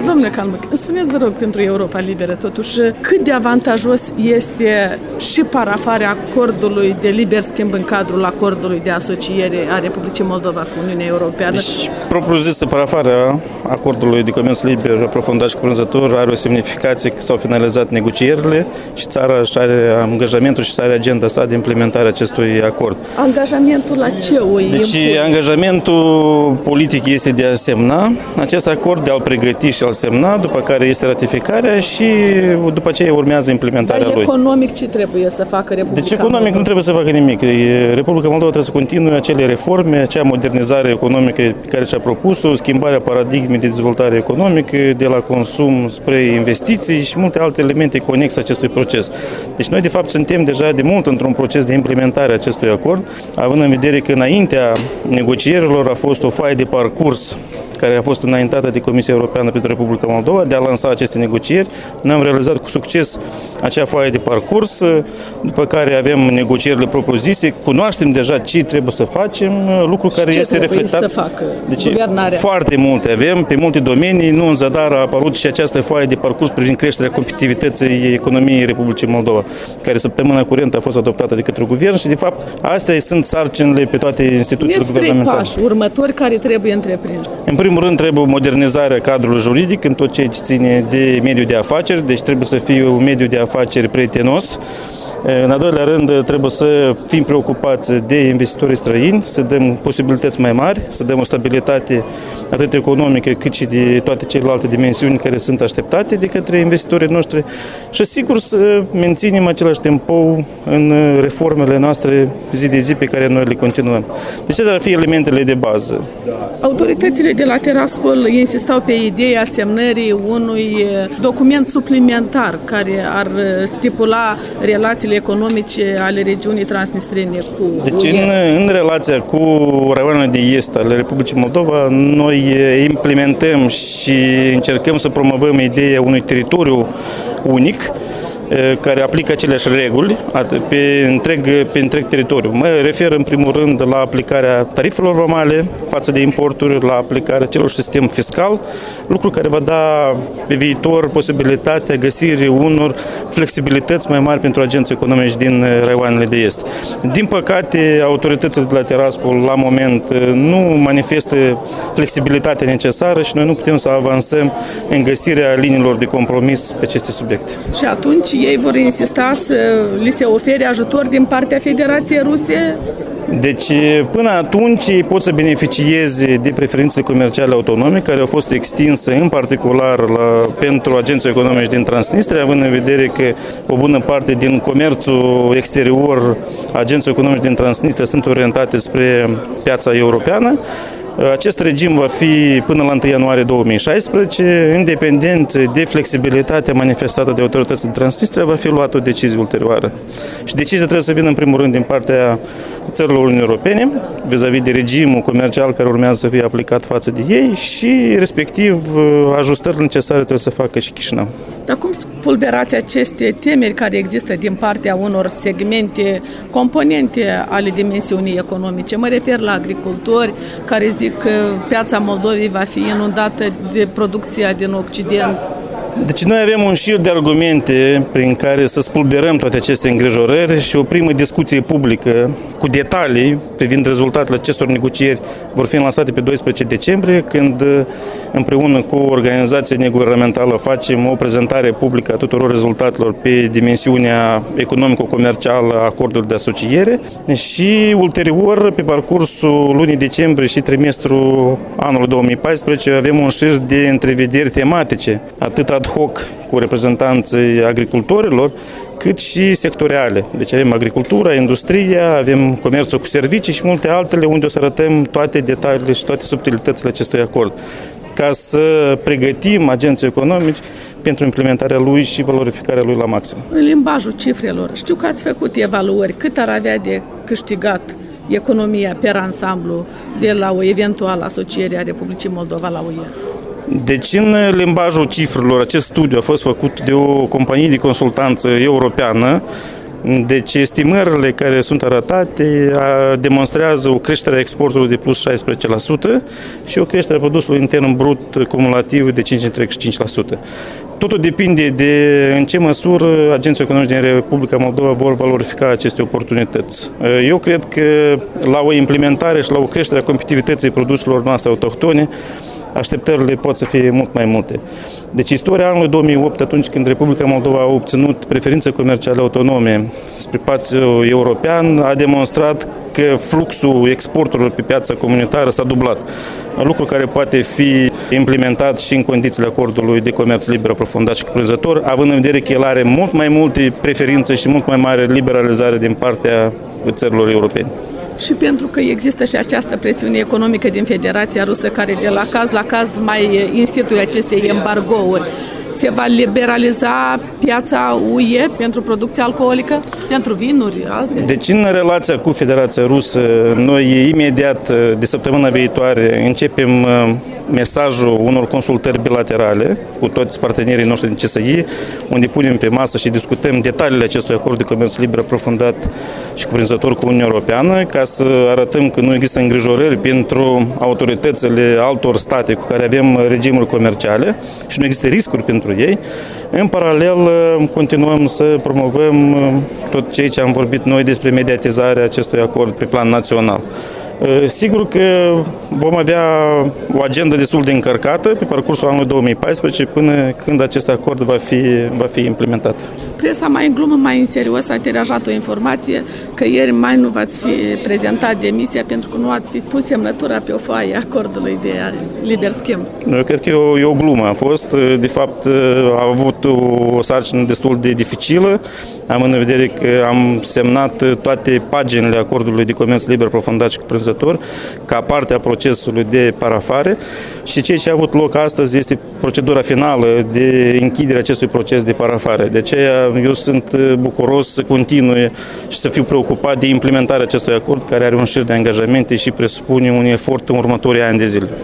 Domnule Calmă, spuneți, vă rog, pentru Europa Liberă, totuși, cât de avantajos este și parafarea acordului de liber schimb în cadrul acordului de asociere a Republicii Moldova cu Uniunea Europeană? Deci, propriu-zisă, parafarea acordului de comerț liber aprofundat și cuprinzător are o semnificație că s-au finalizat negocierile și țara își are angajamentul și are agenda sa de implementare a acestui acord. Angajamentul la ce o impune? Deci, angajamentul politic este de a semna acest acord, de a-l pregăti și a-l semna, după care este ratificarea și după aceea urmează implementarea lui. Economic ce trebuie să facă Republica Deci economic Moldova? nu trebuie să facă nimic. Republica Moldova trebuie să continue acele reforme, acea modernizare economică pe care și-a propus-o, schimbarea paradigmei de dezvoltare economică, de la consum spre investiții și multe alte elemente conexe acestui proces. Deci noi de fapt suntem deja de mult într-un proces de implementare a acestui acord, având în vedere că înaintea negocierilor a fost o foaie de parcurs care a fost înaintată de Comisia Europeană pentru Republica Moldova de a lansa aceste negocieri. Noi am realizat cu succes acea foaie de parcurs, după care avem negocierile propriu-zise, cunoaștem deja ce trebuie să facem, lucru care este reflectat. Să facă deci, guvernarea? Foarte multe avem, pe multe domenii, nu în zadar a apărut și această foaie de parcurs privind creșterea competitivității economiei Republicii Moldova, care săptămâna curentă a fost adoptată de către guvern și, de fapt, astea sunt sarcinile pe toate instituțiile guvernamentale. 3 pași următori care trebuie întreprinși. În primul rând, trebuie modernizarea cadrului juridic în tot ce ține de mediul de afaceri, deci trebuie să fie un mediu de afaceri prietenos. În al doilea rând, trebuie să fim preocupați de investitorii străini, să dăm posibilități mai mari, să dăm o stabilitate atât economică cât și de toate celelalte dimensiuni care sunt așteptate de către investitorii noștri și, sigur, să menținem același tempo în reformele noastre zi de zi pe care noi le continuăm. Deci acestea ar fi elementele de bază. Autoritățile de la Tiraspol insistau pe ideea semnării unui document suplimentar care ar stipula relațiile economice ale regiunii transnistrene cu Deci în relația cu raioanele de est ale Republicii Moldova, noi implementăm și încercăm să promovăm ideea unui teritoriu unic care aplică aceleași reguli pe întreg teritoriu. Mă refer în primul rând la aplicarea tarifelor vamale față de importuri, la aplicarea celor sistem fiscal, lucru care va da pe viitor posibilitatea găsirii unor flexibilități mai mari pentru agenții economici din raioanele de est. Din păcate, autoritățile de la Tiraspol la moment nu manifestă flexibilitatea necesară și noi nu putem să avansăm în găsirea liniilor de compromis pe aceste subiecte. Și atunci ei vor insista să li se ofere ajutor din partea Federației Ruse? Deci, până atunci, ei pot să beneficieze de preferințe comerciale autonome, care au fost extinse în particular pentru agenții economici din Transnistria, având în vedere că o bună parte din comerțul exterior, agenții economici din Transnistria sunt orientate spre piața europeană. Acest regim va fi până la 1 ianuarie 2016, independent de flexibilitatea manifestată de autoritățile din Transnistria, va fi luată o decizie ulterioară. Și decizia trebuie să vină în primul rând din partea țărilor Uniunii Europene, vis-a-vis de regimul comercial care urmează să fie aplicat față de ei și, respectiv, ajustările necesare trebuie să facă și Chișinău. Dar cum pulberați aceste temeri care există din partea unor segmente, componente ale dimensiunii economice? Mă refer la agricultori care zic că piața Moldovei va fi inundată de producția din Occident. Deci noi avem un șir de argumente prin care să spulberăm toate aceste îngrijorări și o primă discuție publică cu detalii privind rezultatele acestor negocieri vor fi lansate pe 12 decembrie, când împreună cu organizația neguvernamentală facem o prezentare publică a tuturor rezultatelor pe dimensiunea economico-comercială a acordului de asociere și ulterior, pe parcursul lunii decembrie și trimestrul anului 2014, avem un șir de întrevederi tematice, atât ad hoc cu reprezentanții agricultorilor, cât și sectoriale. Deci avem agricultura, industria, avem comerțul cu servicii și multe altele unde o să arătăm toate detaliile și toate subtilitățile acestui acord, ca să pregătim agenții economici pentru implementarea lui și valorificarea lui la maxim. În limbajul cifrelor, știu că ați făcut evaluări. Cât ar avea de câștigat economia per ansamblu de la o eventuală asociere a Republicii Moldova la UE? Deci, în limbajul cifrelor, acest studiu a fost făcut de o companie de consultanță europeană Deci estimările care sunt arătate demonstrează o creștere a exportului de plus 16% și o creștere a produsului intern brut cumulativ de 5,35%. Totul depinde de în ce măsură agenții economici din Republica Moldova vor valorifica aceste oportunități. Eu cred că la o implementare și la o creștere a competitivității produselor noastre autohtone, așteptările pot să fie mult mai multe. Deci istoria anului 2008, atunci când Republica Moldova a obținut preferințe comerciale autonome spre spațiul european, a demonstrat că fluxul exporturilor pe piața comunitară s-a dublat. Lucru care poate fi implementat și în condițiile acordului de comerț liber aprofundat și cuprinzător, având în vedere că el are mult mai multe preferințe și mult mai mare liberalizare din partea țărilor europene. Și pentru că există și această presiune economică din Federația Rusă care de la caz la caz mai instituie aceste embargouri, se va liberaliza piața UE pentru producția alcoolică, pentru vinuri, alte? Deci în relația cu Federația Rusă, noi imediat de săptămâna viitoare începem mesajul unor consultări bilaterale cu toți partenerii noștri din CSI, unde punem pe masă și discutăm detaliile acestui acord de comerț liber aprofundat și cuprinzător cu Uniunea Europeană, ca să arătăm că nu există îngrijorări pentru autoritățile altor state cu care avem regimuri comerciale și nu există riscuri pentru ei. În paralel, continuăm să promovăm tot ceea ce am vorbit noi despre mediatizarea acestui acord pe plan național. Sigur că vom avea o agendă destul de încărcată pe parcursul anului 2014 până când acest acord va fi implementat. Presa mai în glumă, mai în serios a tirajat o informație că ieri mai nu v-ați fi prezentat demisia pentru că nu ați fi pus semnătura pe o foaie acordului de liber schimb. Eu cred că e o glumă a fost. De fapt, a avut o sarcină destul de dificilă, am în vedere că am semnat toate paginile acordului de comerț liber aprofundat și cuprinzător ca parte a procesului de parafare și ceea ce a avut loc astăzi este procedura finală de închidere acestui proces de parafare. De aceea eu sunt bucuros să continue și să fiu preocupat de implementarea acestui acord care are un șir de angajamente și presupune un efort în următorii ani de zile.